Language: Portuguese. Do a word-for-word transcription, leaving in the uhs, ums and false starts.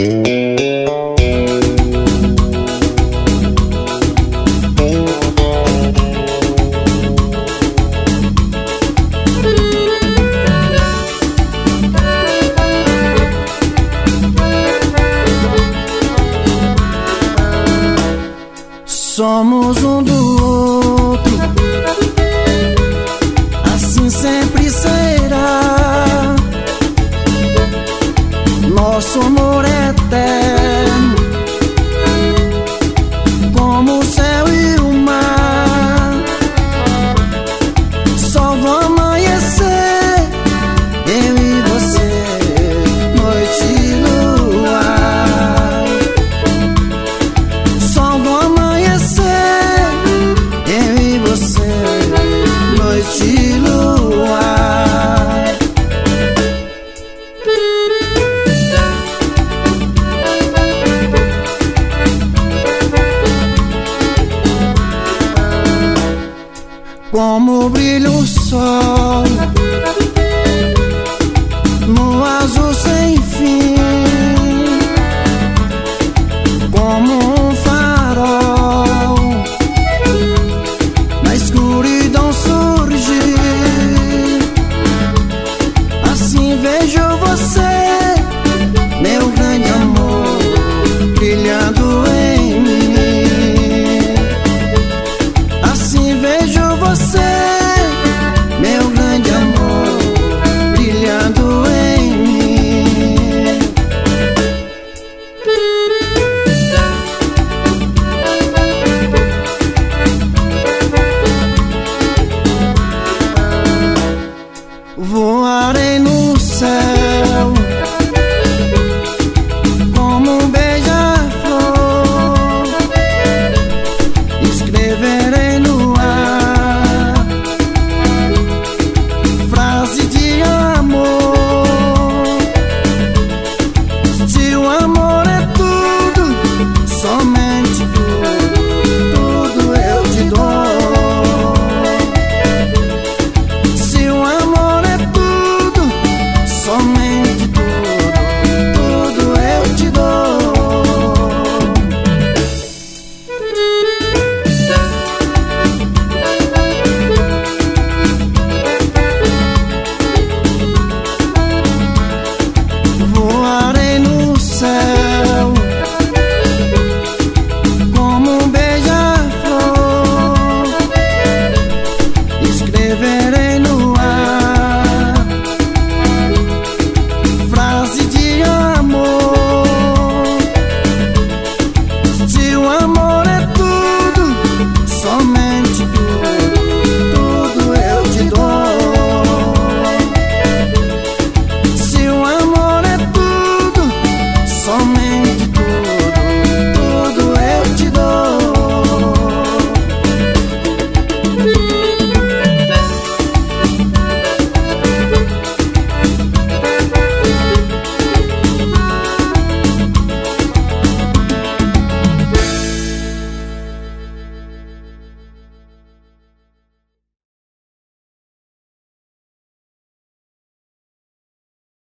Somos um do outro, assim sempre será. Nosso amor é eterno, como o céu e o mar. Sol do amanhecer, eu e você, noite e luar. Sol do amanhecer, eu e você, noite e luar. Como brilha o sol